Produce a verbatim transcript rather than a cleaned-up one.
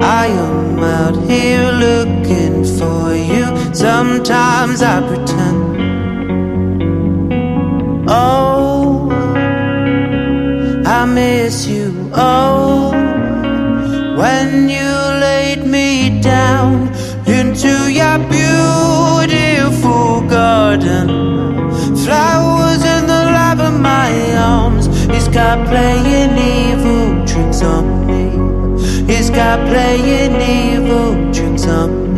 I am out here looking for you. Sometimes I pretend. Oh, I miss you. Oh, when you laid me down into your beautiful garden, flowers in the lap of my arms. He's got playing evil tricks on me. He's got playing evil tricks on me.